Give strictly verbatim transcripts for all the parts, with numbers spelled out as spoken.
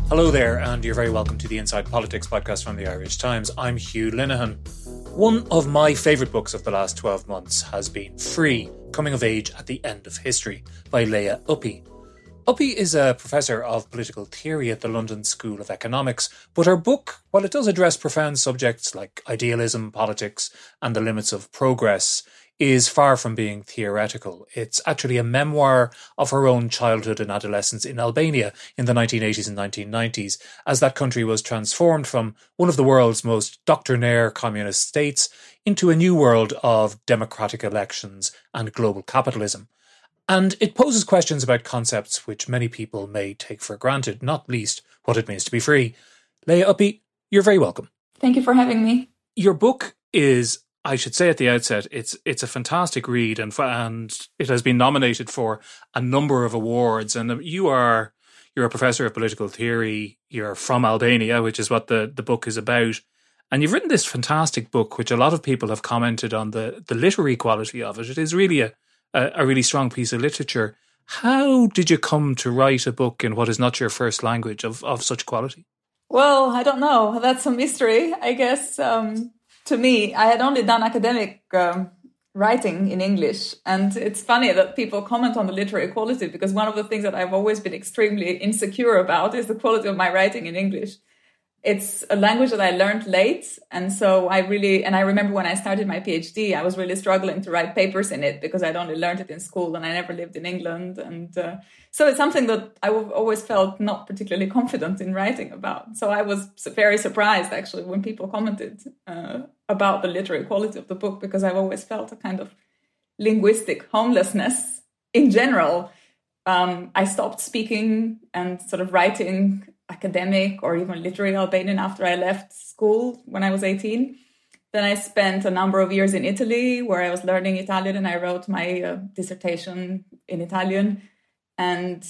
Hello there, and you're very welcome to the Inside Politics podcast from the Irish Times. I'm Hugh Linehan. One of my favourite books of the last twelve months has been Free, Coming of Age at the End of History by Leah Uppy. Uppy is a professor of political theory at the London School of Economics, but her book, while it does address profound subjects like idealism, politics, and the limits of progress, is far from being theoretical. It's actually a memoir of her own childhood and adolescence in Albania in the nineteen eighties and nineteen nineties, as that country was transformed from one of the world's most doctrinaire communist states into a new world of democratic elections and global capitalism. And it poses questions about concepts which many people may take for granted, not least what it means to be free. Leah Uppy, you're very welcome. Thank you for having me. Your book is, I should say at the outset, it's it's a fantastic read, and and it has been nominated for a number of awards. And you are you're a professor of political theory. You're from Albania, which is what the, the book is about. And you've written this fantastic book, which a lot of people have commented on the, the literary quality of it. It is really a, a, a really strong piece of literature. How did you come to write a book in what is not your first language of, of such quality? Well, I don't know. That's a mystery, I guess. Um... To me, I had only done academic um, writing in English. And it's funny that people comment on the literary quality, because one of the things that I've always been extremely insecure about is the quality of my writing in English. It's a language that I learned late. And so I really, and I remember when I started my PhD, I was really struggling to write papers in it because I'd only learned it in school and I never lived in England. And uh, so it's something that I always felt not particularly confident in writing about. So I was very surprised, actually, when people commented uh, about the literary quality of the book, because I've always felt a kind of linguistic homelessness in general. Um, I stopped speaking and sort of writing academic or even literary Albanian after I left school when I was eighteen. Then I spent a number of years in Italy where I was learning Italian, and I wrote my uh, dissertation in Italian. And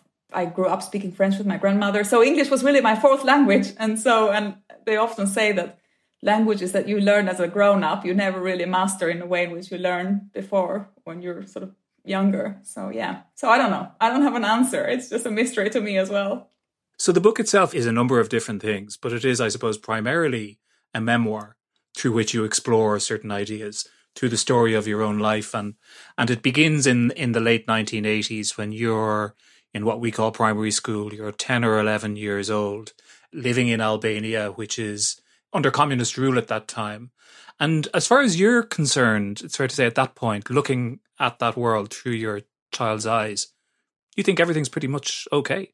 I grew up speaking French with my grandmother. So English was really my fourth language. And so, and they often say that languages that you learn as a grown-up, you never really master in the way in which you learn before when you're sort of younger. So yeah, so I don't know. I don't have an answer. It's just a mystery to me as well. So the book itself is a number of different things, but it is, I suppose, primarily a memoir through which you explore certain ideas through the story of your own life. And and it begins in, in the late nineteen eighties when you're in what we call primary school. You're ten or eleven years old, living in Albania, which is under communist rule at that time. And as far as you're concerned, it's fair to say at that point, looking at that world through your child's eyes, you think everything's pretty much okay.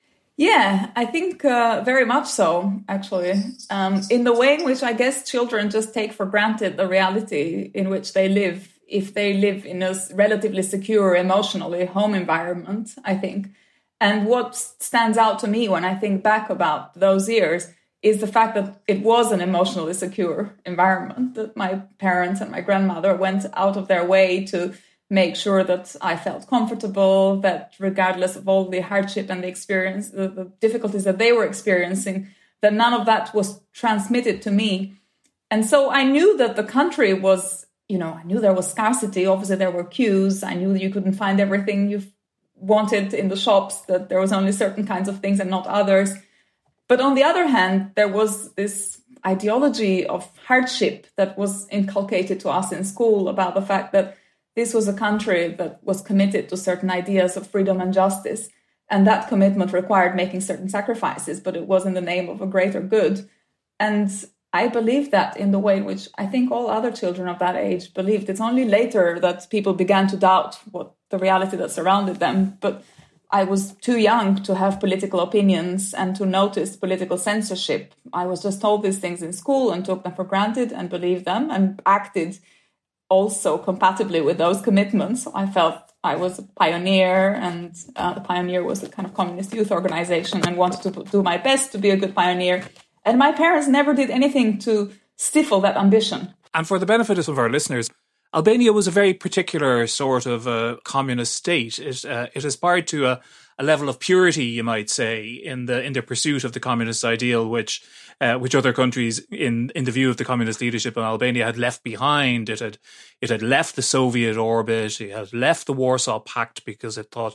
Yeah, I think uh, very much so, actually, um, in the way in which I guess children just take for granted the reality in which they live, if they live in a relatively secure, emotionally home environment, I think. And what stands out to me when I think back about those years is the fact that it was an emotionally secure environment, that my parents and my grandmother went out of their way to make sure that I felt comfortable, that regardless of all the hardship and the experience, the, the difficulties that they were experiencing, that none of that was transmitted to me. And so I knew that the country was, you know, I knew there was scarcity. Obviously, there were queues. I knew that you couldn't find everything you wanted in the shops, that there was only certain kinds of things and not others. But on the other hand, there was this ideology of hardship that was inculcated to us in school about the fact that this was a country that was committed to certain ideas of freedom and justice. And that commitment required making certain sacrifices, but it was in the name of a greater good. And I believed that in the way in which I think all other children of that age believed. It's only later that people began to doubt what the reality that surrounded them. But I was too young to have political opinions and to notice political censorship. I was just told these things in school and took them for granted and believed them and acted also compatibly with those commitments. I felt I was a pioneer, and uh, the Pioneer was a kind of communist youth organization, and wanted to do my best to be a good pioneer. And my parents never did anything to stifle that ambition. And for the benefit of our listeners, Albania was a very particular sort of uh, communist state. It uh, it aspired to a, a level of purity, you might say, in the in the pursuit of the communist ideal, which uh, which other countries, in, in the view of the communist leadership in Albania, had left behind. It had it had left the Soviet orbit. It had left the Warsaw Pact because it thought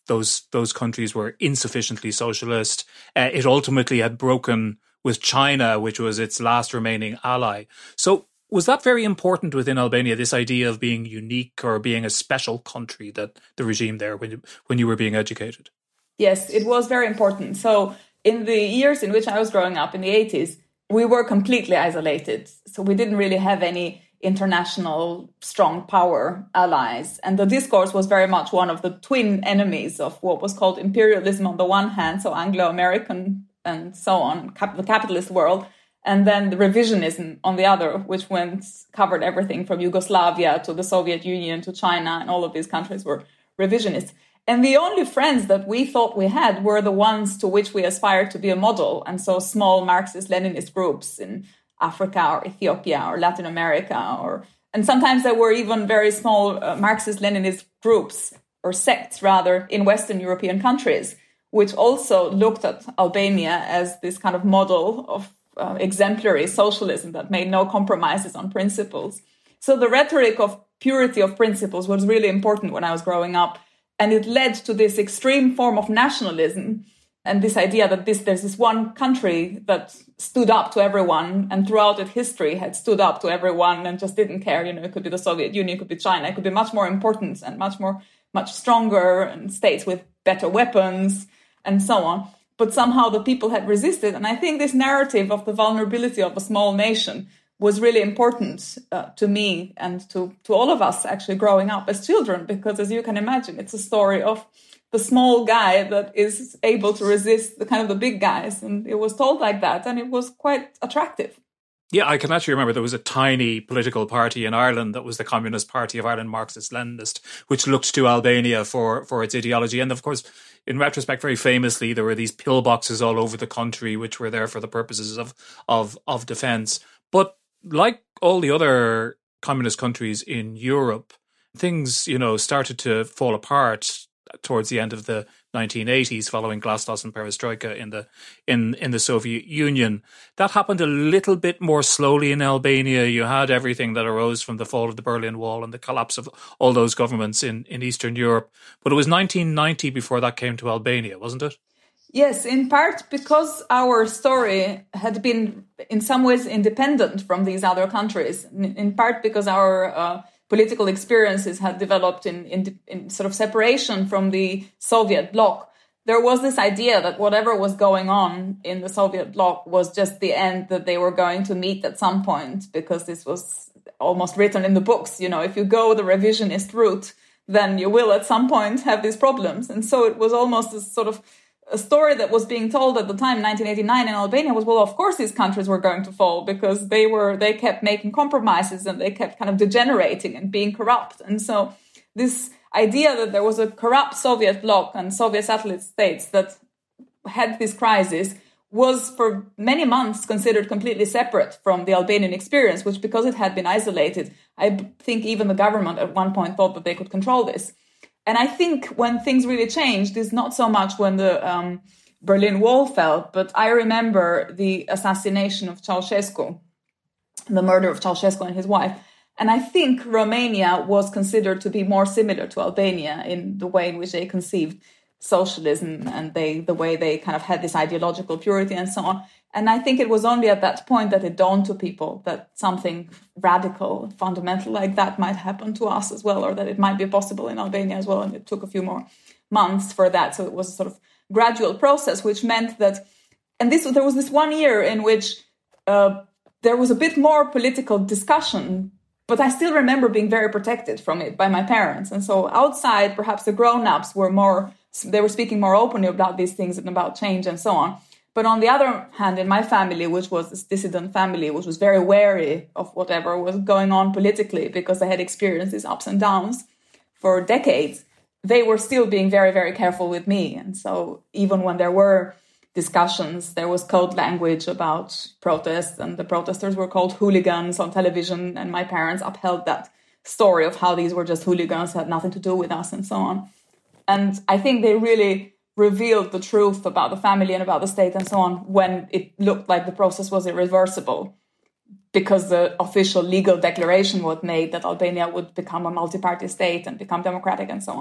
those those countries were insufficiently socialist. Uh, it ultimately had broken with China, which was its last remaining ally. So was that very important within Albania, this idea of being unique or being a special country, that the regime there, when you, when you were being educated? Yes, it was very important. So in the years in which I was growing up, in the eighties, we were completely isolated. So we didn't really have any international strong power allies. And the discourse was very much one of the twin enemies of what was called imperialism on the one hand, so Anglo-American and so on, cap- the capitalist world, and then the revisionism on the other, which went covered everything from Yugoslavia to the Soviet Union to China, and all of these countries were revisionists. And the only friends that we thought we had were the ones to which we aspired to be a model. And so small Marxist-Leninist groups in Africa or Ethiopia or Latin America, or and sometimes there were even very small uh, Marxist-Leninist groups or sects rather in Western European countries, which also looked at Albania as this kind of model of uh, exemplary socialism that made no compromises on principles. So the rhetoric of purity of principles was really important when I was growing up. And it led to this extreme form of nationalism and this idea that this there's this one country that stood up to everyone and throughout its history had stood up to everyone and just didn't care. You know, it could be the Soviet Union, it could be China, it could be much more important and much more, much stronger, and states with better weapons and so on. But somehow the people had resisted. And I think this narrative of the vulnerability of a small nation was really important uh, to me and to, to all of us actually growing up as children, because as you can imagine, it's a story of the small guy that is able to resist the kind of the big guys. And it was told like that, and it was quite attractive. Yeah, I can actually remember there was a tiny political party in Ireland that was the Communist Party of Ireland, Marxist-Leninist, which looked to Albania for, for its ideology. And of course, in retrospect, very famously, there were these pillboxes all over the country, which were there for the purposes of, of, of defence. But like all the other communist countries in Europe, things, you know, started to fall apart towards the end of the nineteen eighties, following Glasnost and Perestroika in the in in the Soviet Union. That happened a little bit more slowly in Albania. You had everything that arose from the fall of the Berlin Wall and the collapse of all those governments in, in Eastern Europe. But it was nineteen ninety before that came to Albania, wasn't it? Yes, in part because our story had been in some ways independent from these other countries, in part because our uh, political experiences had developed in, in, in sort of separation from the Soviet bloc. There was this idea that whatever was going on in the Soviet bloc was just the end, that they were going to meet at some point, because this was almost written in the books. You know, if you go the revisionist route, then you will at some point have these problems. And so it was almost a sort of a story that was being told at the time, nineteen eighty-nine in Albania, was, well, of course these countries were going to fall, because they were, they kept making compromises and they kept kind of degenerating and being corrupt. And so this idea that there was a corrupt Soviet bloc and Soviet satellite states that had this crisis was for many months considered completely separate from the Albanian experience, which, because it had been isolated, I think even the government at one point thought that they could control this. And I think when things really changed is not so much when the um, Berlin Wall fell, but I remember the assassination of Ceausescu, the murder of Ceausescu and his wife. And I think Romania was considered to be more similar to Albania in the way in which they conceived socialism and they the way they kind of had this ideological purity and so on. And I think it was only at that point that it dawned to people that something radical, fundamental like that might happen to us as well, or that it might be possible in Albania as well. And it took a few more months for that. So it was a sort of gradual process, which meant that, and this there was this one year in which uh, there was a bit more political discussion, but I still remember being very protected from it by my parents. And so outside, perhaps the grown-ups were more, they were speaking more openly about these things and about change and so on. But on the other hand, in my family, which was this dissident family, which was very wary of whatever was going on politically because they had experienced these ups and downs for decades, they were still being very, very careful with me. And so even when there were discussions, there was code language about protests, and the protesters were called hooligans on television, and my parents upheld that story of how these were just hooligans, had nothing to do with us and so on. And I think they really revealed the truth about the family and about the state and so on when it looked like the process was irreversible, because the official legal declaration was made that Albania would become a multi-party state and become democratic and so on.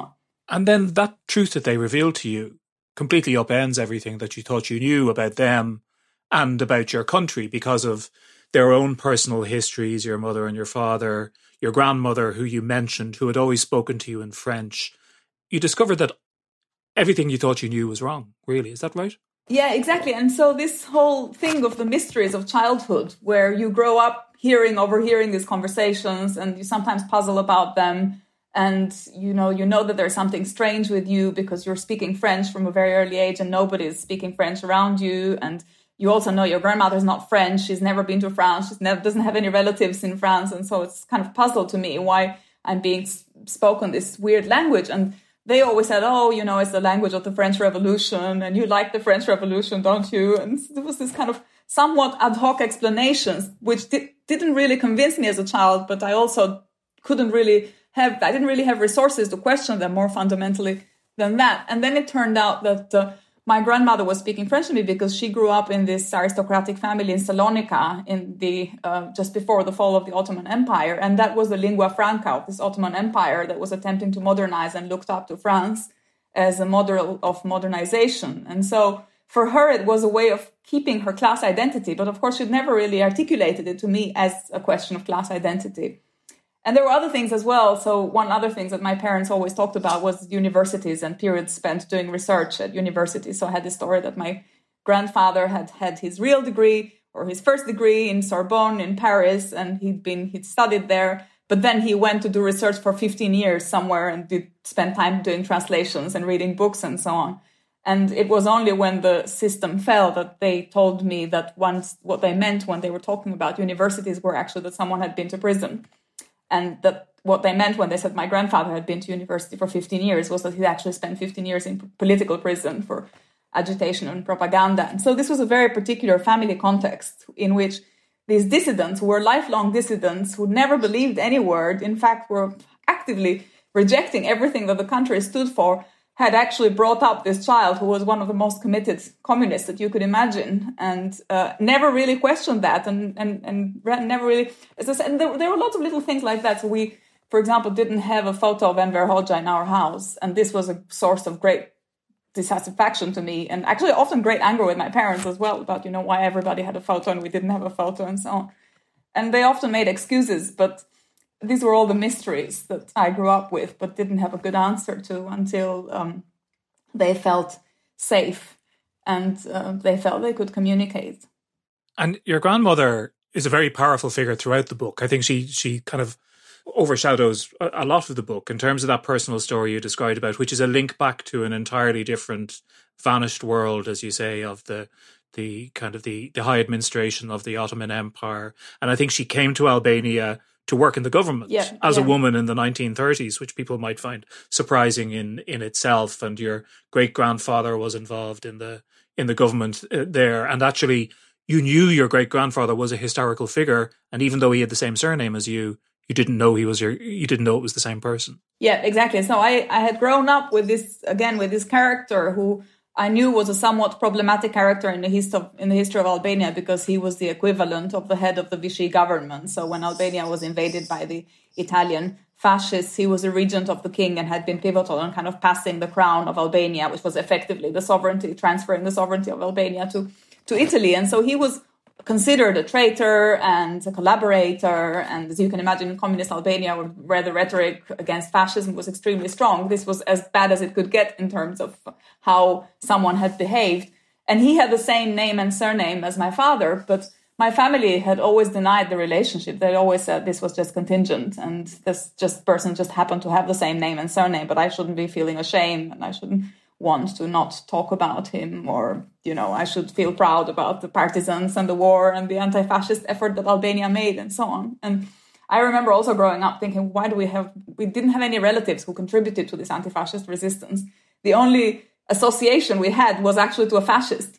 And then that truth that they revealed to you completely upends everything that you thought you knew about them and about your country because of their own personal histories, your mother and your father, your grandmother, who you mentioned, who had always spoken to you in French. You discovered that everything you thought you knew was wrong, really. Is that right? Yeah, exactly. And so this whole thing of the mysteries of childhood, where you grow up hearing, overhearing these conversations, and you sometimes puzzle about them. And, you know, you know that there's something strange with you because you're speaking French from a very early age and nobody's speaking French around you. And you also know your grandmother's not French. She's never been to France. She never doesn't have any relatives in France. And so it's kind of a puzzle to me why I'm being spoken this weird language. And they always said, oh, you know, it's the language of the French Revolution and you like the French Revolution, don't you? And there was this kind of somewhat ad hoc explanations, which di- didn't really convince me as a child, but I also couldn't really have, I didn't really have resources to question them more fundamentally than that. And then it turned out that uh, my grandmother was speaking French to me because she grew up in this aristocratic family in Salonika in the uh, just before the fall of the Ottoman Empire. And that was the lingua franca of this Ottoman Empire that was attempting to modernize and looked up to France as a model of modernization. And so for her, it was a way of keeping her class identity. But of course, she'd never really articulated it to me as a question of class identity. And there were other things as well. So one other thing that my parents always talked about was universities and periods spent doing research at universities. So I had this story that my grandfather had had his real degree or his first degree in Sorbonne in Paris, and he'd been he'd studied there. But then he went to do research for fifteen years somewhere and did spend time doing translations and reading books and so on. And it was only when the system fell that they told me that once what they meant when they were talking about universities were actually that someone had been to prison. And that what they meant when they said my grandfather had been to university for fifteen years was that he'd actually spent fifteen years in political prison for agitation and propaganda. And so this was a very particular family context in which these dissidents who were lifelong dissidents who never believed any word, in fact, were actively rejecting everything that the country stood for, had actually brought up this child who was one of the most committed communists that you could imagine and uh, never really questioned that and and and never really, as I said, and there, there were lots of little things like that. So we, for example, didn't have a photo of Enver Hoxha in our house. And this was a source of great dissatisfaction to me and actually often great anger with my parents as well about, you know, why everybody had a photo and we didn't have a photo and so on. And they often made excuses, but these were all the mysteries that I grew up with, but didn't have a good answer to until um, they felt safe and uh, they felt they could communicate. And your grandmother is a very powerful figure throughout the book. I think she she kind of overshadows a, a lot of the book in terms of that personal story you described about, which is a link back to an entirely different vanished world, as you say, of the the kind of the, the high administration of the Ottoman Empire. And I think she came to Albania to work in the government yeah, as yeah. a woman in the nineteen thirties, which people might find surprising in, in itself. And your great-grandfather was involved in the in the government uh, there. And actually, you knew your great-grandfather was a historical figure. And even though he had the same surname as you, you didn't know he was your, you didn't know it was the same person. Yeah, exactly. So I, I had grown up with this, again, with this character who I knew was a somewhat problematic character in the, hist- of, in the history of Albania because he was the equivalent of the head of the Vichy government. So when Albania was invaded by the Italian fascists, he was a regent of the king and had been pivotal in kind of passing the crown of Albania, which was effectively the sovereignty, transferring the sovereignty of Albania to, to Italy. And so he was considered a traitor and a collaborator. And as you can imagine, in communist Albania, where the rhetoric against fascism was extremely strong, this was as bad as it could get in terms of how someone had behaved. And he had the same name and surname as my father, but my family had always denied the relationship. They always said this was just contingent and this just person just happened to have the same name and surname, but I shouldn't be feeling ashamed and I shouldn't want to not talk about him, or, you know, I should feel proud about the partisans and the war and the anti-fascist effort that Albania made and so on. And I remember also growing up thinking, why do we have, we didn't have any relatives who contributed to this anti-fascist resistance. The only association we had was actually to a fascist.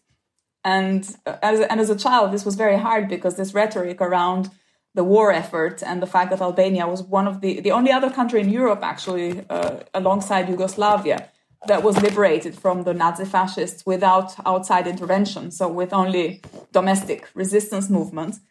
And as, and as a child, this was very hard because this rhetoric around the war effort and the fact that Albania was one of the, the only other country in Europe, actually, uh, alongside Yugoslavia, that was liberated from the Nazi fascists without outside intervention, so with only domestic resistance movements.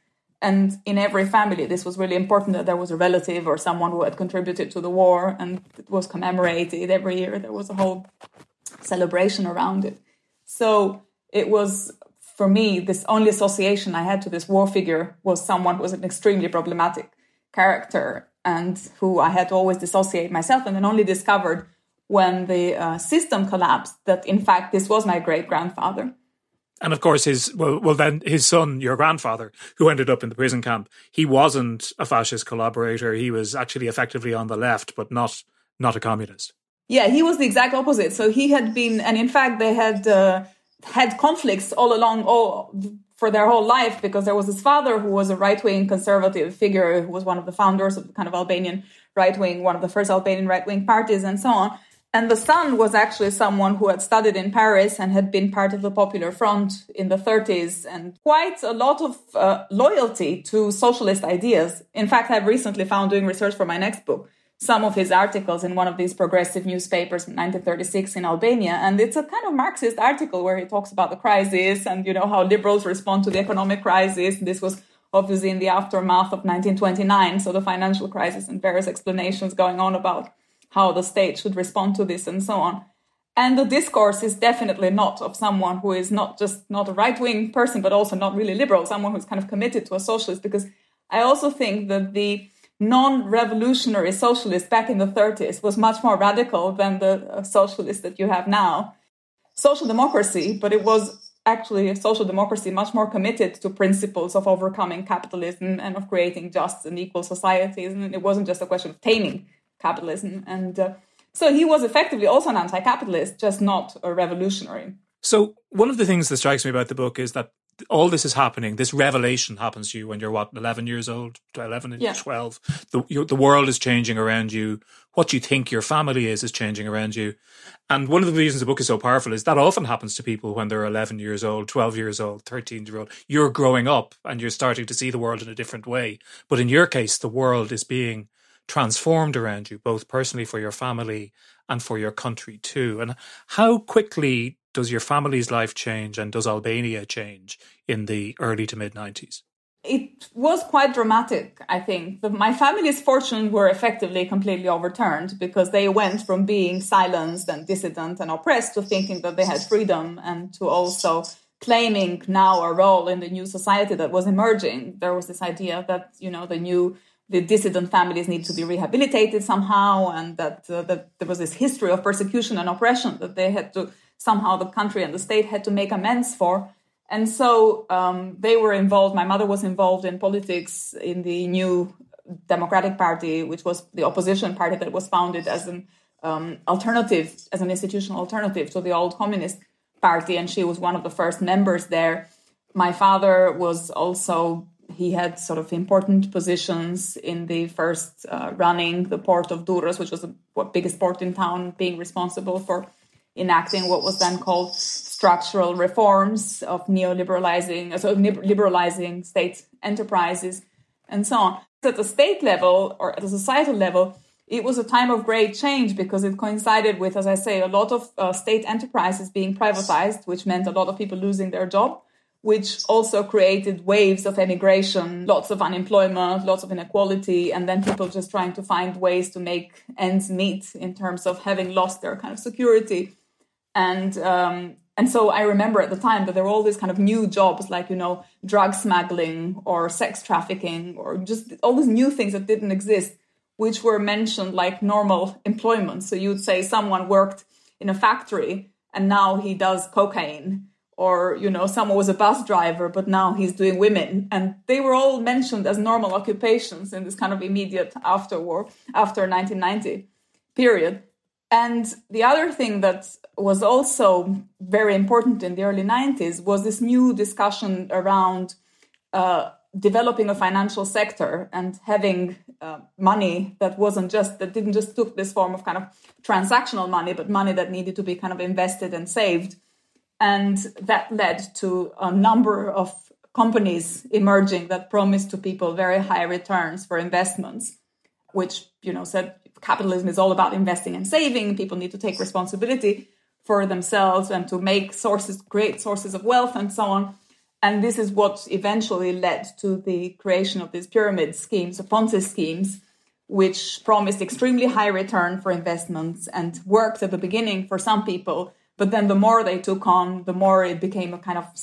And in every family, this was really important that there was a relative or someone who had contributed to the war, and it was commemorated every year. There was a whole celebration around it. So it was, for me, this only association I had to this war figure was someone who was an extremely problematic character and who I had to always dissociate myself, and then only discovered when the uh, system collapsed that, in fact, this was my great-grandfather. And of course, his well, well, then his son, your grandfather, who ended up in the prison camp, he wasn't a fascist collaborator. He was actually effectively on the left, but not not a communist. Yeah, he was the exact opposite. So he had been, and in fact, they had uh, had conflicts all along, all for their whole life, because there was his father who was a right-wing conservative figure, who was one of the founders of the kind of Albanian right-wing, one of the first Albanian right-wing parties, and so on. And the son was actually someone who had studied in Paris and had been part of the Popular Front in the thirties, and quite a lot of uh, loyalty to socialist ideas. In fact, I've recently found, doing research for my next book, some of his articles in one of these progressive newspapers in nineteen thirty-six in Albania. And it's a kind of Marxist article where he talks about the crisis and, you know, how liberals respond to the economic crisis. This was obviously in the aftermath of nineteen twenty-nine, so the financial crisis, and various explanations going on about how the state should respond to this and so on. And the discourse is definitely not of someone who is not just not a right-wing person, but also not really liberal, someone who's kind of committed to a socialist. Because I also think that the non-revolutionary socialist back in the thirties was much more radical than the socialist that you have now. Social democracy, but it was actually a social democracy much more committed to principles of overcoming capitalism and of creating just and equal societies. And it wasn't just a question of taming capitalism. And uh, so he was effectively also an anti-capitalist, just not a revolutionary. So one of the things that strikes me about the book is that all this is happening, this revelation happens to you when you're, what, eleven years old, eleven and yeah. twelve. The, you, the world is changing around you. What you think your family is is changing around you. And one of the reasons the book is so powerful is that often happens to people when they're eleven years old, twelve years old, thirteen years old. You're growing up and you're starting to see the world in a different way. But in your case, the world is being transformed around you, both personally for your family and for your country too. And how quickly does your family's life change, and does Albania change in the early to mid nineties? It was quite dramatic, I think. The, my family's fortunes were effectively completely overturned, because they went from being silenced and dissident and oppressed to thinking that they had freedom, and to also claiming now a role in the new society that was emerging. There was this idea that, you know, the new the dissident families need to be rehabilitated somehow, and that, uh, that there was this history of persecution and oppression that they had to, somehow the country and the state had to make amends for. And so um, they were involved. My mother was involved in politics in the new Democratic Party, which was the opposition party that was founded as an um, alternative, as an institutional alternative to the old communist party. And she was one of the first members there. My father was also... He had sort of important positions in the first uh, running the port of Durrës, which was the biggest port in town, being responsible for enacting what was then called structural reforms of neoliberalizing, so liberalizing state enterprises and so on. At the state level or at a societal level, it was a time of great change, because it coincided with, as I say, a lot of uh, state enterprises being privatized, which meant a lot of people losing their job, which also created waves of emigration, lots of unemployment, lots of inequality, and then people just trying to find ways to make ends meet in terms of having lost their kind of security. And um, and so I remember at the time that there were all these kind of new jobs, like, you know, drug smuggling or sex trafficking, or just all these new things that didn't exist, which were mentioned like normal employment. So you would say someone worked in a factory and now he does cocaine. Or, you know, someone was a bus driver, but now he's doing women. And they were all mentioned as normal occupations in this kind of immediate after war, after nineteen ninety period. And the other thing that was also very important in the early nineties was this new discussion around uh, developing a financial sector and having uh, money that wasn't just, that didn't just took this form of kind of transactional money, but money that needed to be kind of invested and saved. And that led to a number of companies emerging that promised to people very high returns for investments, which, you know, said capitalism is all about investing and saving. People need to take responsibility for themselves and to make sources, create sources of wealth and so on. And this is what eventually led to the creation of these pyramid schemes, the Ponzi schemes, which promised extremely high return for investments and worked at the beginning for some people. But then the more they took on, the more it became a kind of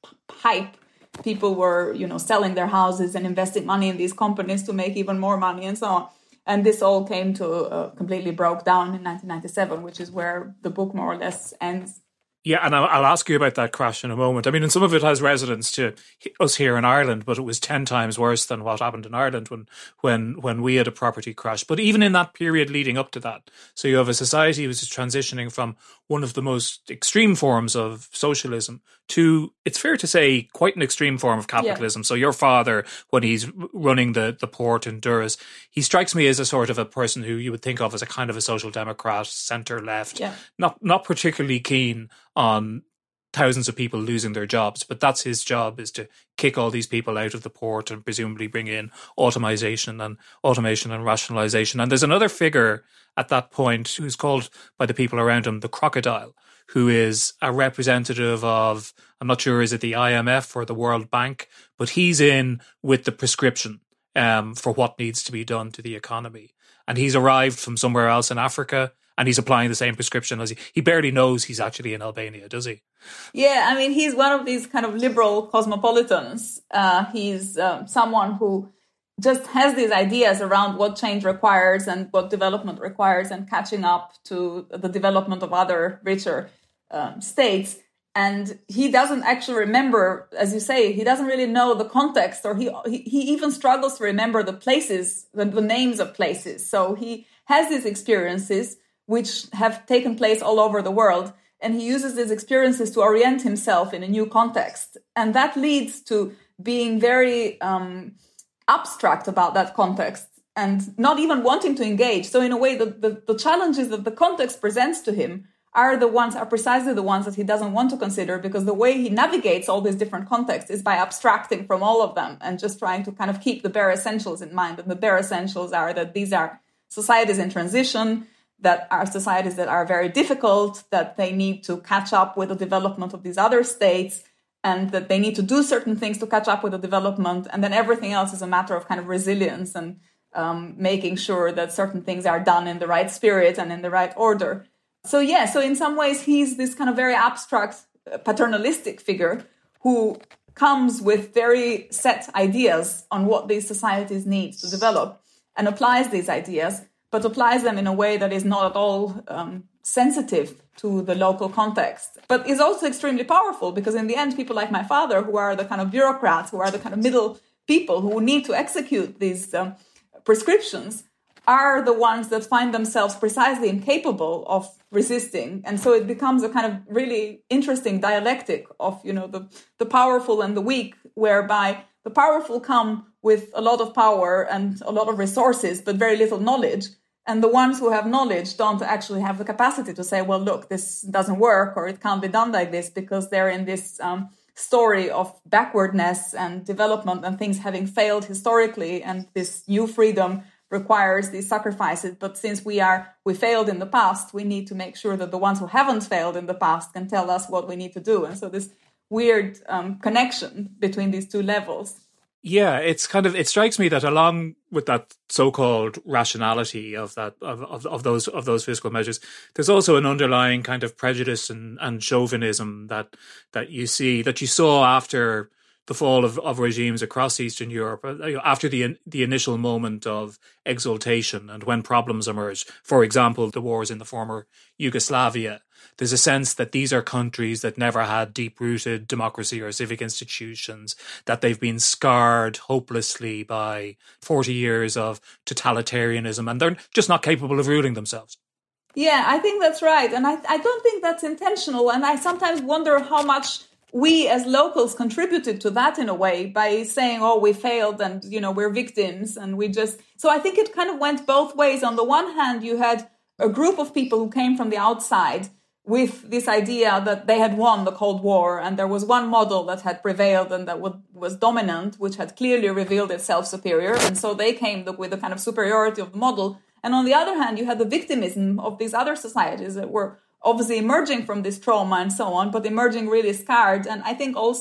hype. People were, you know, selling their houses and investing money in these companies to make even more money and so on. And this all came to uh, completely broke down in nineteen ninety-seven, which is where the book more or less ends. Yeah, and I'll ask you about that crash in a moment. I mean, and some of it has resonance to us here in Ireland, but it was ten times worse than what happened in Ireland when when when we had a property crash. But even in that period leading up to that, so you have a society which is transitioning from one of the most extreme forms of socialism to, it's fair to say, quite an extreme form of capitalism. Yeah. So your father, when he's running the, the port in Durrës, he strikes me as a sort of a person who you would think of as a kind of a social democrat, centre-left, yeah. not not particularly keen on thousands of people losing their jobs, but that's his job, is to kick all these people out of the port and presumably bring in automation and automation and rationalization. And there's another figure at that point who's called by the people around him the crocodile, who is a representative of, I'm not sure, is it the I M F or the World Bank, but he's in with the prescription um, for what needs to be done to the economy. And he's arrived from somewhere else in Africa, and he's applying the same prescription as he, he barely knows he's actually in Albania, does he? Yeah, I mean, he's one of these kind of liberal cosmopolitans. Uh, he's um, someone who just has these ideas around what change requires and what development requires and catching up to the development of other richer um, states. And he doesn't actually remember, as you say, he doesn't really know the context, or he he, he even struggles to remember the places, the, the names of places. So he has these experiences which have taken place all over the world, and he uses these experiences to orient himself in a new context. And that leads to being very um, abstract about that context and not even wanting to engage. So in a way, the, the, the challenges that the context presents to him are the ones, are precisely the ones that he doesn't want to consider, because the way he navigates all these different contexts is by abstracting from all of them and just trying to kind of keep the bare essentials in mind. And the bare essentials are that these are societies in transition, that are societies that are very difficult, that they need to catch up with the development of these other states, and that they need to do certain things to catch up with the development. And then everything else is a matter of kind of resilience and um, making sure that certain things are done in the right spirit and in the right order. So, yeah, so in some ways, he's this kind of very abstract, paternalistic figure who comes with very set ideas on what these societies need to develop and applies these ideas, but applies them in a way that is not at all um, sensitive to the local context, but is also extremely powerful, because in the end, people like my father, who are the kind of bureaucrats, who are the kind of middle people who need to execute these um, prescriptions, are the ones that find themselves precisely incapable of resisting. And so it becomes a kind of really interesting dialectic of, you know, the, the powerful and the weak, whereby the powerful come with a lot of power and a lot of resources, but very little knowledge. And the ones who have knowledge don't actually have the capacity to say, well, look, this doesn't work, or it can't be done like this, because they're in this um, story of backwardness and development and things having failed historically. And this new freedom requires these sacrifices. But since we are, we failed in the past, we need to make sure that the ones who haven't failed in the past can tell us what we need to do. And so this weird um, connection between these two levels. Yeah, it's kind of, it strikes me that along with that so-called rationality of that, of, of, of those, of those fiscal measures, there's also an underlying kind of prejudice and, and chauvinism that, that you see, that you saw after the fall of, of regimes across Eastern Europe, after the the initial moment of exaltation and when problems emerged. For example, the wars in the former Yugoslavia. There's a sense that these are countries that never had deep-rooted democracy or civic institutions, that they've been scarred hopelessly by forty years of totalitarianism, and they're just not capable of ruling themselves. Yeah, I think that's right. And I, I don't think that's intentional. And I sometimes wonder how much we as locals contributed to that in a way by saying, oh, we failed and, you know, we're victims. And we just, so I think it kind of went both ways. On the one hand, you had a group of people who came from the outside with this idea that they had won the Cold War, and there was one model that had prevailed and that would, was dominant, which had clearly revealed itself superior. And so they came with the kind of superiority of the model. And on the other hand, you had the victimism of these other societies that were obviously emerging from this trauma and so on, but emerging really scarred. And I think also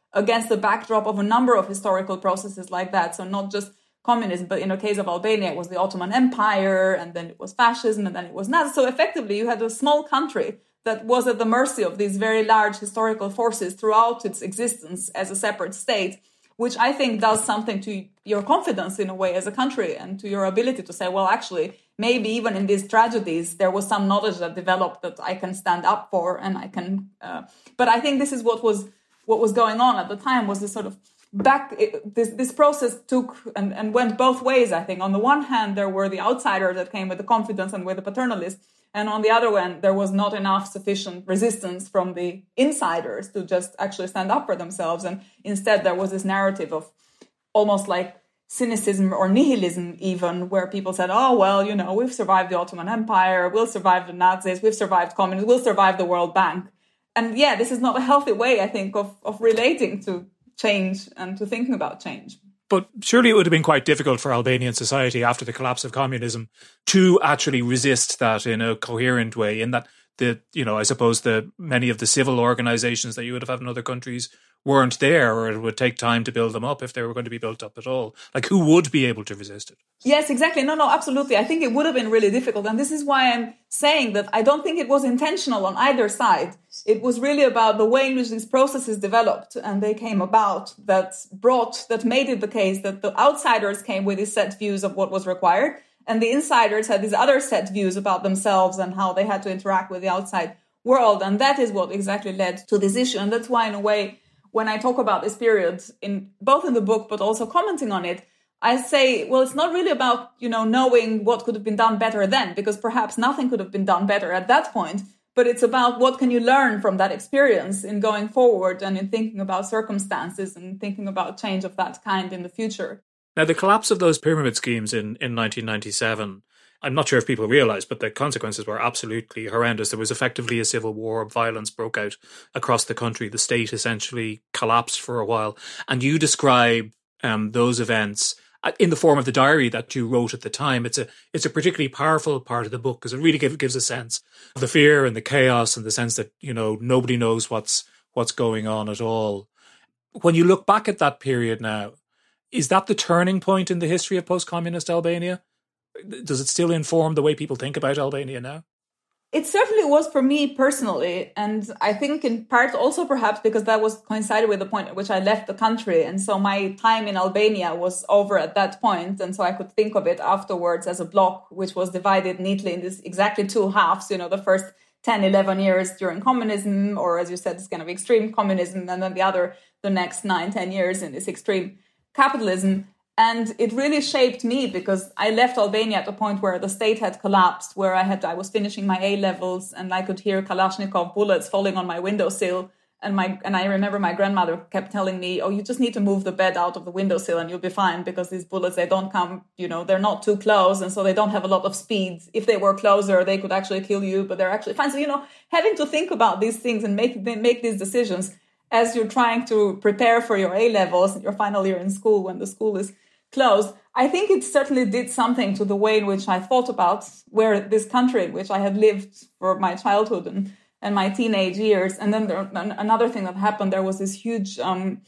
against the backdrop of a number of historical processes like that. So not just communism, but in the case of Albania, it was the Ottoman Empire, and then it was fascism, and then it was Nazi. So effectively, you had a small country that was at the mercy of these very large historical forces throughout its existence as a separate state, which I think does something to your confidence in a way as a country and to your ability to say, well, actually, maybe even in these tragedies, there was some knowledge that developed that I can stand up for and I can. Uh, but I think this is what was what was going on at the time, was this sort of back. It, this this process took and, and went both ways, I think. On the one hand, there were the outsiders that came with the confidence and with the paternalists. And on the other hand, there was not enough sufficient resistance from the insiders to just actually stand up for themselves. And instead, there was this narrative of almost like cynicism or nihilism even, where people said, oh, well, you know, we've survived the Ottoman Empire, we'll survive the Nazis, we've survived communism, we'll survive the World Bank. And yeah, this is not a healthy way, I think, of, of relating to change and to thinking about change. But surely it would have been quite difficult for Albanian society after the collapse of communism to actually resist that in a coherent way, in that the, you know, I suppose the many of the civil organizations that you would have had in other countries weren't there, or it would take time to build them up if they were going to be built up at all. Like, who would be able to resist it? Yes, exactly. No, no, absolutely. I think it would have been really difficult. And this is why I'm saying that I don't think it was intentional on either side. It was really about the way in which these processes developed and they came about that brought, that made it the case that the outsiders came with these set views of what was required, and the insiders had these other set views about themselves and how they had to interact with the outside world. And that is what exactly led to this issue. And that's why, in a way, when I talk about this period, in both in the book but also commenting on it, I say, well, it's not really about, you know, knowing what could have been done better then, because perhaps nothing could have been done better at that point. But it's about what can you learn from that experience in going forward and in thinking about circumstances and thinking about change of that kind in the future. Now, the collapse of those pyramid schemes in, in nineteen ninety-seven, I'm not sure if people realise, but the consequences were absolutely horrendous. There was effectively a civil war. Violence broke out across the country. The state essentially collapsed for a while. And you describe um, those events in the form of the diary that you wrote at the time. It's a it's a particularly powerful part of the book because it really give, gives a sense of the fear and the chaos and the sense that, you know, nobody knows what's what's going on at all. When you look back at that period now, is that the turning point in the history of post-communist Albania? Does it still inform the way people think about Albania now? It certainly was for me personally. And I think in part also perhaps because that was coincided with the point at which I left the country. And so my time in Albania was over at that point. And so I could think of it afterwards as a block, which was divided neatly in this exactly two halves, you know, the first ten, eleven years during communism, or as you said, this kind of extreme communism, and then the other, the next nine, ten years in this extreme capitalism. And it really shaped me because I left Albania at a point where the state had collapsed, where I had I was finishing my A-levels and I could hear Kalashnikov bullets falling on my windowsill. And my and I remember my grandmother kept telling me, oh, you just need to move the bed out of the windowsill and you'll be fine, because these bullets, they don't come, you know, they're not too close. And so they don't have a lot of speed. If they were closer, they could actually kill you, but they're actually fine. So, you know, having to think about these things and make make these decisions as you're trying to prepare for your A-levels and your final year in school when the school is closed, I think it certainly did something to the way in which I thought about where this country in which I had lived for my childhood and, and my teenage years. And then there, another thing that happened, there was this huge um,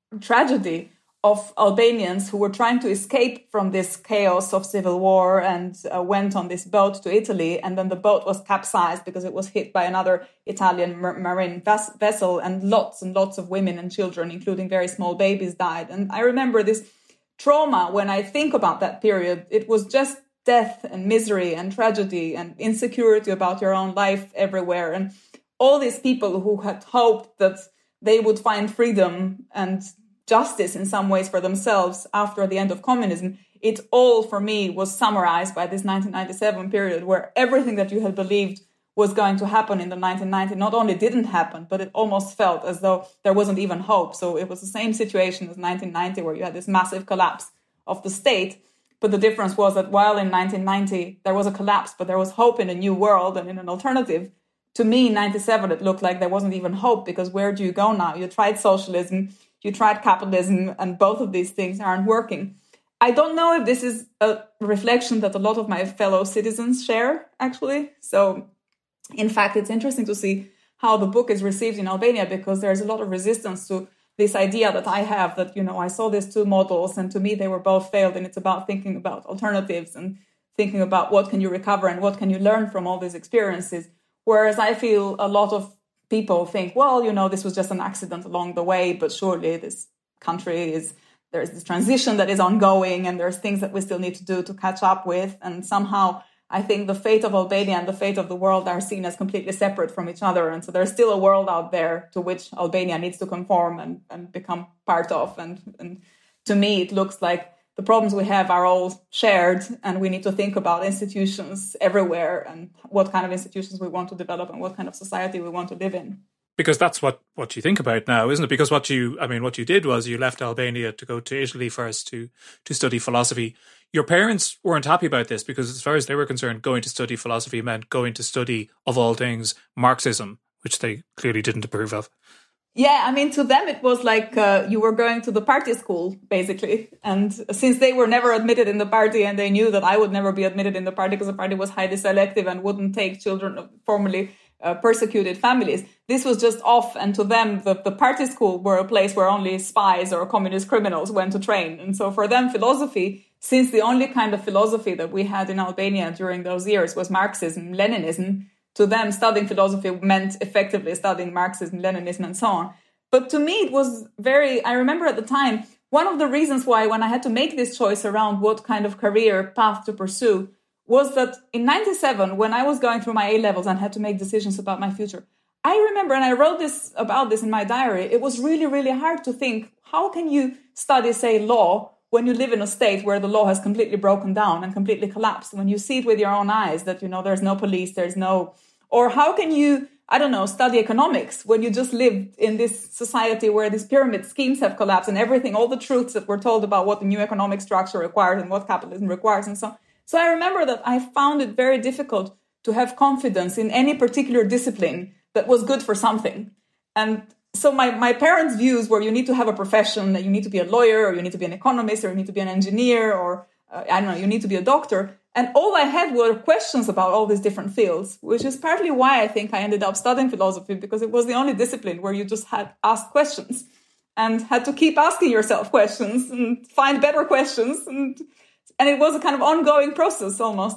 tragedy of Albanians who were trying to escape from this chaos of civil war and uh, went on this boat to Italy. And then the boat was capsized because it was hit by another Italian mar- marine ves- vessel. And lots and lots of women and children, including very small babies, died. And I remember this trauma when I think about that period. It was just death and misery and tragedy and insecurity about your own life everywhere. And all these people who had hoped that they would find freedom and justice in some ways for themselves after the end of communism, it all for me was summarized by this nineteen ninety-seven period where everything that you had believed was going to happen in the nineteen ninety not only didn't happen, but it almost felt as though there wasn't even hope. So it was the same situation as nineteen ninety where you had this massive collapse of the state. But the difference was that while in nineteen ninety there was a collapse, but there was hope in a new world and in an alternative, to me, ninety-seven, it looked like there wasn't even hope, because where do you go now? You tried socialism, you tried capitalism, and both of these things aren't working. I don't know if this is a reflection that a lot of my fellow citizens share, actually. So, in fact, it's interesting to see how the book is received in Albania, because there's a lot of resistance to this idea that I have that, you know, I saw these two models and to me they were both failed, and it's about thinking about alternatives and thinking about what can you recover and what can you learn from all these experiences. Whereas I feel a lot of people think, well, you know, this was just an accident along the way, but surely this country is, there's this transition that is ongoing and there's things that we still need to do to catch up with. And somehow I think the fate of Albania and the fate of the world are seen as completely separate from each other. And so there's still a world out there to which Albania needs to conform and, and become part of. And, and to me, it looks like the problems we have are all shared, and we need to think about institutions everywhere and what kind of institutions we want to develop and what kind of society we want to live in. Because that's what, what you think about now, isn't it? Because what you, I mean, what you did was you left Albania to go to Italy first to, to study philosophy. Your parents weren't happy about this because as far as they were concerned, going to study philosophy meant going to study, of all things, Marxism, which they clearly didn't approve of. Yeah, I mean, to them, it was like uh, you were going to the party school, basically. And since they were never admitted in the party and they knew that I would never be admitted in the party because the party was highly selective and wouldn't take children of formerly uh, persecuted families, this was just off. And to them, the, the party school were a place where only spies or communist criminals went to train. And so for them, philosophy, since the only kind of philosophy that we had in Albania during those years was Marxism, Leninism, to them, studying philosophy meant effectively studying Marxism, Leninism, and so on. But to me, it was very, I remember at the time, one of the reasons why when I had to make this choice around what kind of career path to pursue was that in ninety-seven, when I was going through my A-levels and had to make decisions about my future, I remember, and I wrote this about this in my diary, it was really, really hard to think, how can you study, say, law when you live in a state where the law has completely broken down and completely collapsed, when you see it with your own eyes that, you know, there's no police, there's no... Or how can you, I don't know, study economics when you just live in this society where these pyramid schemes have collapsed and everything, all the truths that we're told about what the new economic structure requires and what capitalism requires and so on. So I remember that I found it very difficult to have confidence in any particular discipline that was good for something. And so my, my parents' views were you need to have a profession, that you need to be a lawyer or you need to be an economist or you need to be an engineer or, uh, I don't know, you need to be a doctor. And all I had were questions about all these different fields, which is partly why I think I ended up studying philosophy, because it was the only discipline where you just had asked questions and had to keep asking yourself questions and find better questions. And, and it was a kind of ongoing process almost.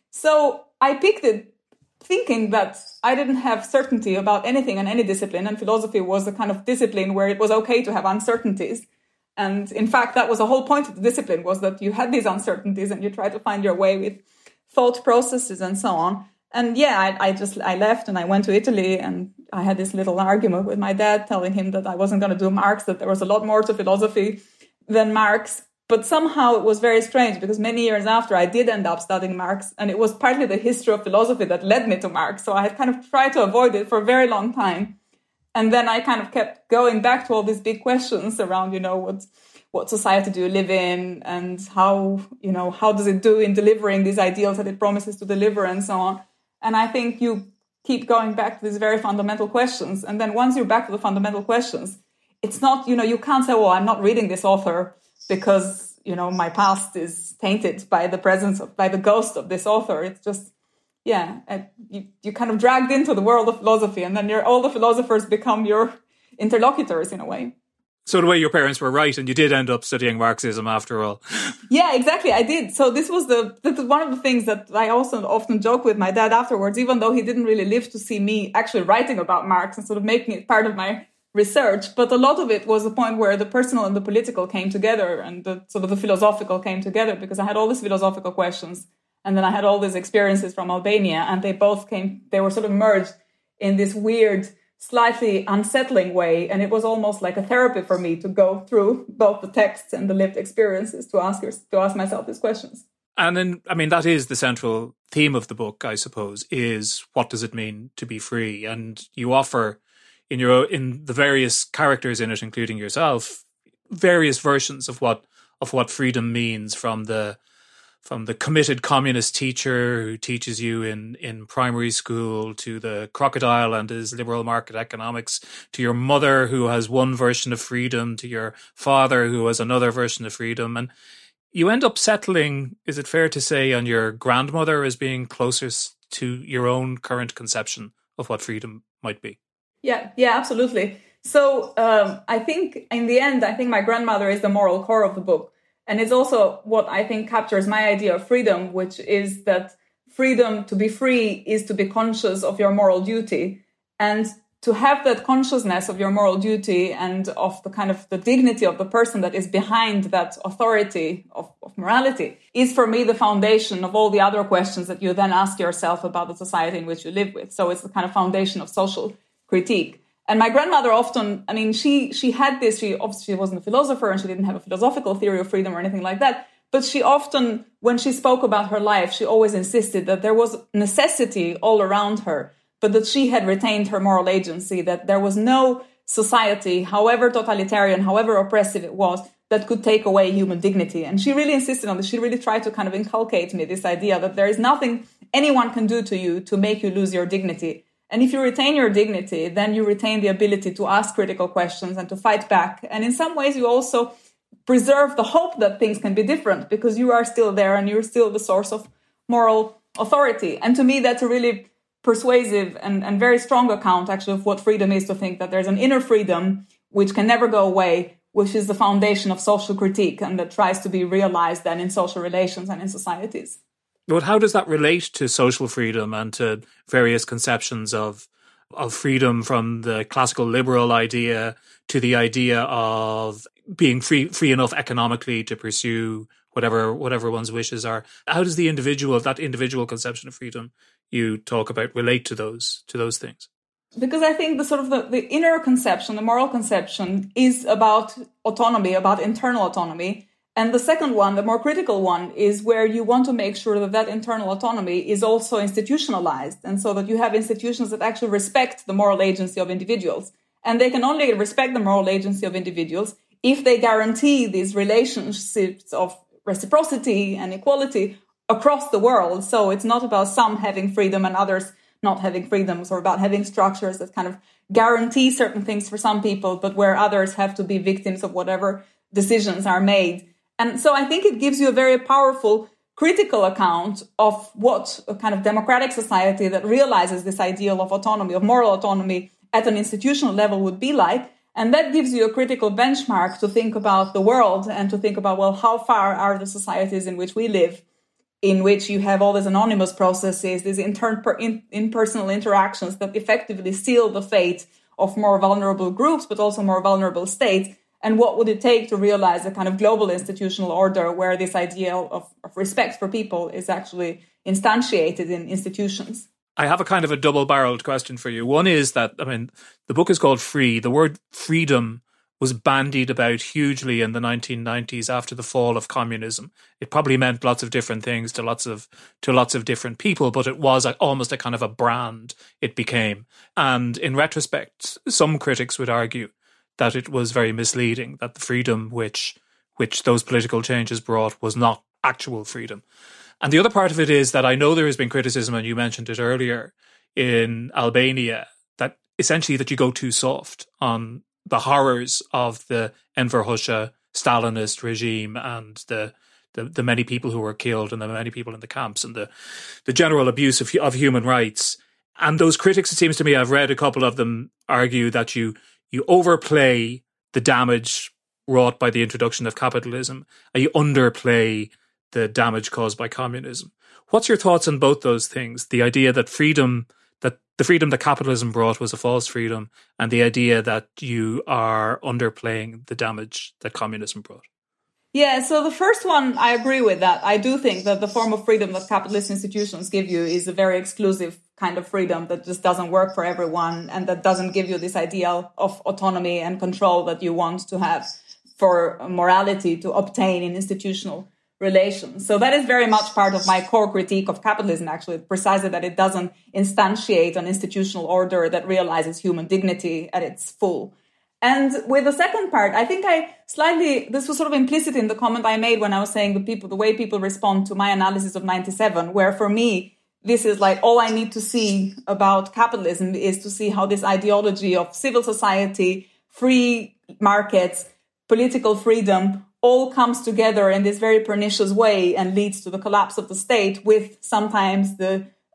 So I picked it thinking that I didn't have certainty about anything in any discipline, and philosophy was the kind of discipline where it was okay to have uncertainties. And in fact, that was the whole point of the discipline, was that you had these uncertainties and you try to find your way with thought processes and so on. And yeah, I, I just, I left and I went to Italy and I had this little argument with my dad telling him that I wasn't going to do Marx, that there was a lot more to philosophy than Marx. But somehow it was very strange because many years after I did end up studying Marx, and it was partly the history of philosophy that led me to Marx. So I had kind of tried to avoid it for a very long time. And then I kind of kept going back to all these big questions around, you know, what what society do you live in and how, you know, how does it do in delivering these ideals that it promises to deliver and so on. And I think you keep going back to these very fundamental questions. And then once you're back to the fundamental questions, it's not, you know, you can't say, well, I'm not reading this author because, you know, my past is tainted by the presence of, by the ghost of this author. It's just, yeah, you, you kind of dragged into the world of philosophy, and then you're, all the philosophers become your interlocutors in a way. So the way your parents were right, and you did end up studying Marxism after all. Yeah, exactly. I did. So this was the this was one of the things that I also often joke with my dad afterwards, even though he didn't really live to see me actually writing about Marx and sort of making it part of my research. But a lot of it was the point where the personal and the political came together, and the sort of the philosophical came together, because I had all these philosophical questions. And then I had all these experiences from Albania, and they both came, they were sort of merged in this weird, slightly unsettling way. And it was almost like a therapy for me to go through both the texts and the lived experiences to ask, to ask myself these questions. And then, I mean, that is the central theme of the book, I suppose, is what does it mean to be free? And you offer in your, in the various characters in it, including yourself, various versions of what, of what freedom means, from the, From the committed communist teacher who teaches you in, in primary school, to the crocodile and his liberal market economics, to your mother who has one version of freedom, to your father who has another version of freedom. And you end up settling, is it fair to say, on your grandmother as being closest to your own current conception of what freedom might be? Yeah, yeah, absolutely. So um, I think in the end, I think my grandmother is the moral core of the book. And it's also what I think captures my idea of freedom, which is that freedom to be free is to be conscious of your moral duty. And to have that consciousness of your moral duty and of the kind of the dignity of the person that is behind that authority of, of morality is for me the foundation of all the other questions that you then ask yourself about the society in which you live with. So it's the kind of foundation of social critique. And my grandmother often, I mean, she she had this, she obviously wasn't a philosopher and she didn't have a philosophical theory of freedom or anything like that. But she often, when she spoke about her life, she always insisted that there was necessity all around her, but that she had retained her moral agency, that there was no society, however totalitarian, however oppressive it was, that could take away human dignity. And she really insisted on this. She really tried to kind of inculcate me this idea that there is nothing anyone can do to you to make you lose your dignity. And if you retain your dignity, then you retain the ability to ask critical questions and to fight back. And in some ways, you also preserve the hope that things can be different because you are still there and you're still the source of moral authority. And to me, that's a really persuasive and, and very strong account, actually, of what freedom is, to think that there's an inner freedom which can never go away, which is the foundation of social critique and that tries to be realized then in social relations and in societies. But how does that relate to social freedom and to various conceptions of of freedom, from the classical liberal idea to the idea of being free free enough economically to pursue whatever whatever one's wishes are? How does the individual, that individual conception of freedom you talk about, relate to those to those things? Because I think the sort of the, the inner conception, the moral conception, is about autonomy, about internal autonomy. And the second one, the more critical one, is where you want to make sure that that internal autonomy is also institutionalized, and so that you have institutions that actually respect the moral agency of individuals. And they can only respect the moral agency of individuals if they guarantee these relationships of reciprocity and equality across the world. So it's not about some having freedom and others not having freedoms, or about having structures that kind of guarantee certain things for some people, but where others have to be victims of whatever decisions are made. And so I think it gives you a very powerful critical account of what a kind of democratic society that realizes this ideal of autonomy, of moral autonomy at an institutional level would be like. And that gives you a critical benchmark to think about the world and to think about, well, how far are the societies in which we live, in which you have all these anonymous processes, these inter- in, impersonal interactions that effectively seal the fate of more vulnerable groups, but also more vulnerable states. And what would it take to realize a kind of global institutional order where this ideal of, of respect for people is actually instantiated in institutions? I have a kind of a double-barreled question for you. One is that, I mean, the book is called Free. The word freedom was bandied about hugely in the nineteen nineties after the fall of communism. It probably meant lots of different things to lots of to lots of different people, but it was a, almost a kind of a brand it became. And in retrospect, some critics would argue that it was very misleading, that the freedom which which those political changes brought was not actual freedom. And the other part of it is that I know there has been criticism, and you mentioned it earlier, in Albania, that essentially that you go too soft on the horrors of the Enver Hoxha Stalinist regime and the, the the many people who were killed and the many people in the camps and the, the general abuse of, of human rights. And those critics, it seems to me, I've read a couple of them argue that you you overplay the damage wrought by the introduction of capitalism and you underplay the damage caused by communism. What's your thoughts on both those things? The idea that freedom, that the freedom that capitalism brought was a false freedom, and the idea that you are underplaying the damage that communism brought. Yeah, so the first one, I agree with that. I do think that the form of freedom that capitalist institutions give you is a very exclusive kind of freedom that just doesn't work for everyone, and that doesn't give you this ideal of autonomy and control that you want to have for morality to obtain in institutional relations. So that is very much part of my core critique of capitalism, actually, precisely that it doesn't instantiate an institutional order that realizes human dignity at its full. And with the second part, I think I slightly, this was sort of implicit in the comment I made when I was saying the people, the way people respond to my analysis of ninety-seven, where for me, this is like all I need to see about capitalism is to see how this ideology of civil society, free markets, political freedom all comes together in this very pernicious way and leads to the collapse of the state, with sometimes the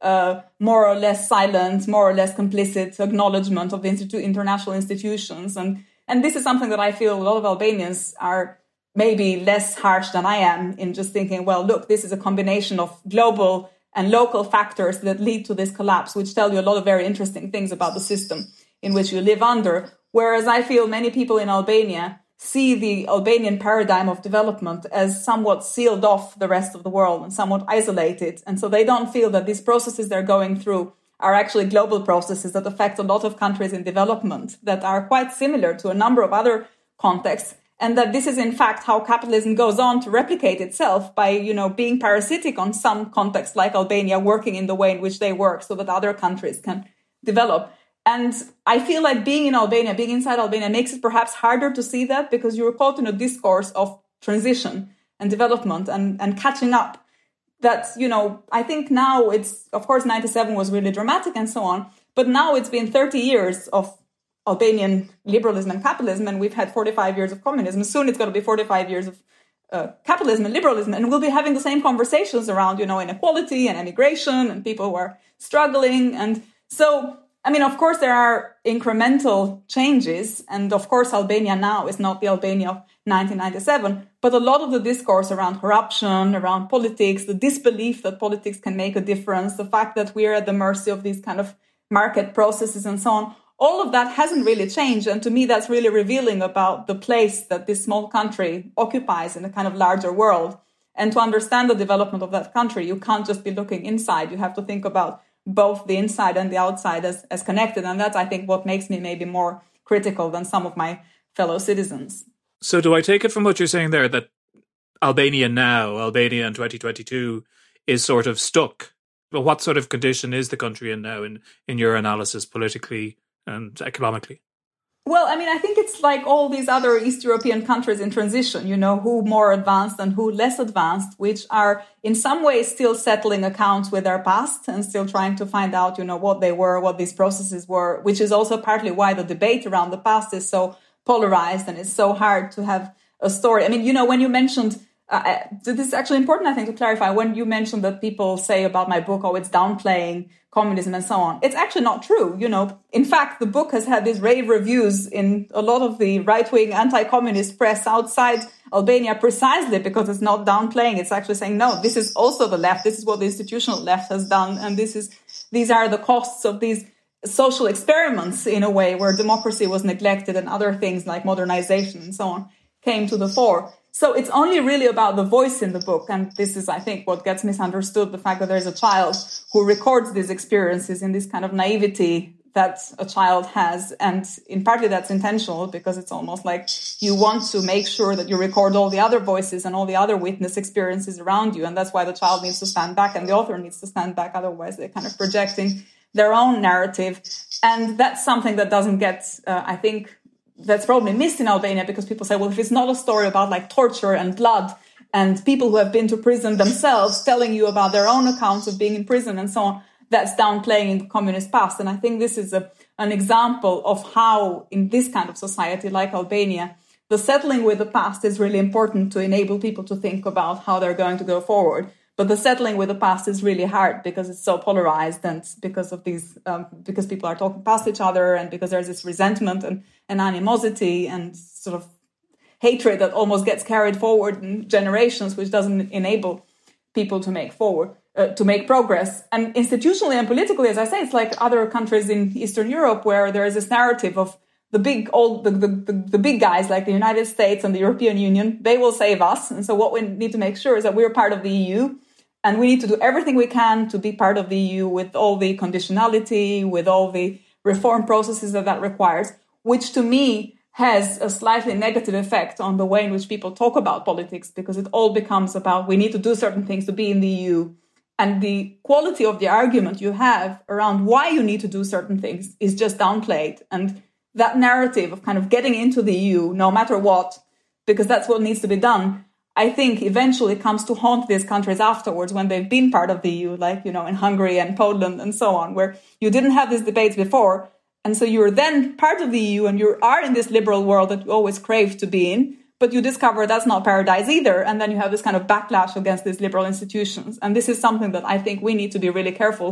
uh, more or less silent, more or less complicit acknowledgement of the institu- international institutions. And, and this is something that I feel a lot of Albanians are maybe less harsh than I am in just thinking, well, look, this is a combination of global and local factors that lead to this collapse, which tell you a lot of very interesting things about the system in which you live under. Whereas I feel many people in Albania see the Albanian paradigm of development as somewhat sealed off the rest of the world and somewhat isolated. And so they don't feel that these processes they're going through are actually global processes that affect a lot of countries in development that are quite similar to a number of other contexts. And that this is, in fact, how capitalism goes on to replicate itself by, you know, being parasitic on some contexts like Albania, working in the way in which they work so that other countries can develop. And I feel like being in Albania, being inside Albania makes it perhaps harder to see that because you're caught in a discourse of transition and development and, and catching up. That's, you know, I think now it's, of course, ninety-seven was really dramatic and so on, but now it's been thirty years of Albanian liberalism and capitalism, and we've had forty-five years of communism. Soon it's going to be forty-five years of uh, capitalism and liberalism, and we'll be having the same conversations around, you know, inequality and immigration and people who are struggling. And so, I mean, of course, there are incremental changes, and of course, Albania now is not the Albania of nineteen ninety-seven, but a lot of the discourse around corruption, around politics, the disbelief that politics can make a difference, the fact that we're at the mercy of these kind of market processes and so on, all of that hasn't really changed. And to me, that's really revealing about the place that this small country occupies in a kind of larger world. And to understand the development of that country, you can't just be looking inside. You have to think about both the inside and the outside as, as connected. And that's, I think, what makes me maybe more critical than some of my fellow citizens. So do I take it from what you're saying there that Albania now, Albania in twenty twenty-two, is sort of stuck? Well, what sort of condition is the country in now in, in your analysis, politically and economically? Well, I mean, I think it's like all these other East European countries in transition, you know, who more advanced and who less advanced, which are in some ways still settling accounts with their past and still trying to find out, you know, what they were, what these processes were, which is also partly why the debate around the past is so polarized and it's so hard to have a story. I mean, you know, when you mentioned, uh, this is actually important, I think, to clarify, when you mentioned that people say about my book, oh, it's downplaying communism and so on. It's actually not true. You know, in fact, the book has had these rave reviews in a lot of the right-wing anti-communist press outside Albania precisely because it's not downplaying. It's actually saying, no, this is also the left. This is what the institutional left has done. And this is, these are the costs of these social experiments in a way where democracy was neglected and other things like modernization and so on came to the fore. So it's only really about the voice in the book. And this is, I think, what gets misunderstood, the fact that there's a child who records these experiences in this kind of naivety that a child has. And in partly that's intentional because it's almost like you want to make sure that you record all the other voices and all the other witness experiences around you. And that's why the child needs to stand back and the author needs to stand back. Otherwise, they're kind of projecting their own narrative. And that's something that doesn't get, uh, I think, that's probably missed in Albania because people say, well, if it's not a story about like torture and blood and people who have been to prison themselves telling you about their own accounts of being in prison and so on, that's downplaying the communist past. And I think this is a, an example of how in this kind of society like Albania, the settling with the past is really important to enable people to think about how they're going to go forward. But the settling with the past is really hard because it's so polarized and because of these, um, because people are talking past each other and because there's this resentment and, and animosity and sort of hatred that almost gets carried forward in generations, which doesn't enable people to make forward, uh, to make progress. And institutionally and politically, as I say, it's like other countries in Eastern Europe where there is this narrative of the big old, the, the, the, the big guys like the United States and the European Union, they will save us. And so what we need to make sure is that we're part of the E U. And we need to do everything we can to be part of the E U with all the conditionality, with all the reform processes that that requires, which to me has a slightly negative effect on the way in which people talk about politics, because it all becomes about we need to do certain things to be in the E U. And the quality of the argument you have around why you need to do certain things is just downplayed. And that narrative of kind of getting into the E U, no matter what, because that's what needs to be done, I think eventually comes to haunt these countries afterwards when they've been part of the E U, like, you know, in Hungary and Poland and so on, where you didn't have these debates before. And so you're then part of the E U and you are in this liberal world that you always crave to be in, but you discover that's not paradise either. And then you have this kind of backlash against these liberal institutions. And this is something that I think we need to be really careful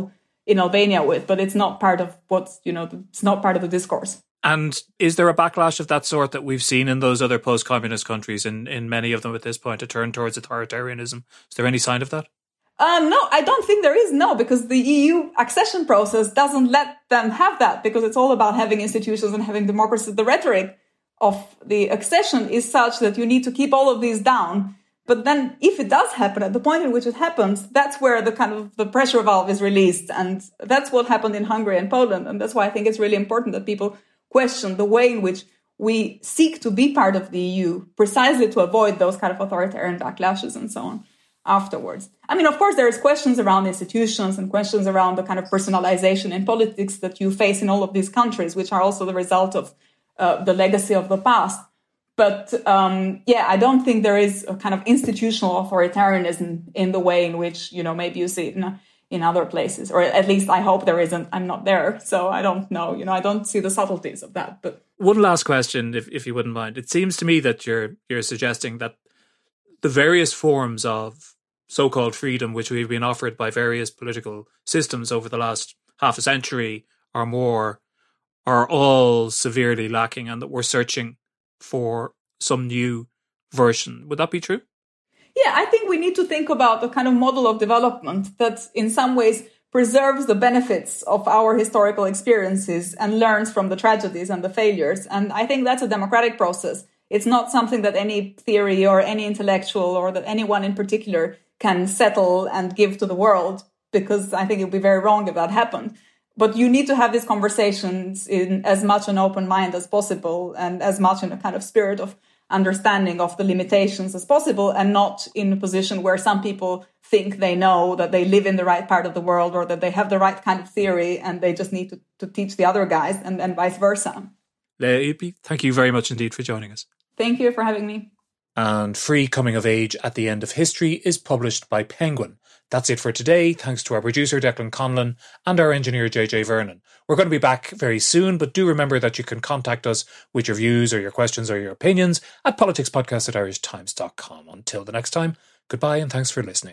in Albania with, but it's not part of what's, you know, it's not part of the discourse. And is there a backlash of that sort that we've seen in those other post-communist countries, in, in many of them at this point, a turn towards authoritarianism? Is there any sign of that? Um, no, I don't think there is, no, because the E U accession process doesn't let them have that, because it's all about having institutions and having democracy. The rhetoric of the accession is such that you need to keep all of these down. But then if it does happen, at the point in which it happens, that's where the kind of the pressure valve is released. And that's what happened in Hungary and Poland. And that's why I think it's really important that people question the way in which we seek to be part of the E U, precisely to avoid those kind of authoritarian backlashes and so on afterwards. I mean, of course, there's questions around institutions and questions around the kind of personalization in politics that you face in all of these countries, which are also the result of uh, the legacy of the past. But um, yeah, I don't think there is a kind of institutional authoritarianism in the way in which, you know, maybe you see it in, in other places, or at least I hope there isn't. I'm not there, so I don't know. You know, I don't see the subtleties of that. But one last question, if if you wouldn't mind. It seems to me that you're you're suggesting that the various forms of so-called freedom which we've been offered by various political systems over the last half a century or more are all severely lacking, and that we're searching for some new version. Would that be true? Yeah, I think we need to think about a kind of model of development that in some ways preserves the benefits of our historical experiences and learns from the tragedies and the failures. And I think that's a democratic process. It's not something that any theory or any intellectual or that anyone in particular can settle and give to the world, because I think it would be very wrong if that happened. But you need to have these conversations in as much an open mind as possible and as much in a kind of spirit of understanding of the limitations as possible, and not in a position where some people think they know that they live in the right part of the world or that they have the right kind of theory and they just need to, to teach the other guys, and, and vice versa. Leah Ydby, thank you very much indeed for joining us. Thank you for having me. And Free Coming of Age at the End of History is published by Penguin. That's it for today. Thanks to our producer Declan Conlon and our engineer J J Vernon. We're going to be back very soon, but do remember that you can contact us with your views or your questions or your opinions at politicspodcast at irish times dot com. Until the next time, goodbye and thanks for listening.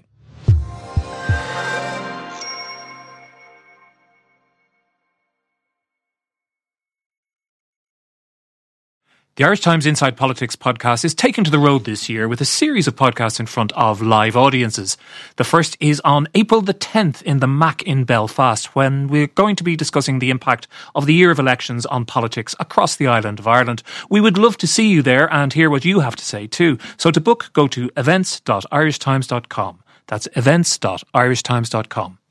The Irish Times Inside Politics podcast is taken to the road this year with a series of podcasts in front of live audiences. The first is on April the tenth in the Mac in Belfast, when we're going to be discussing the impact of the year of elections on politics across the island of Ireland. We would love to see you there and hear what you have to say too. So to book, go to events dot irish times dot com. That's events dot irish times dot com.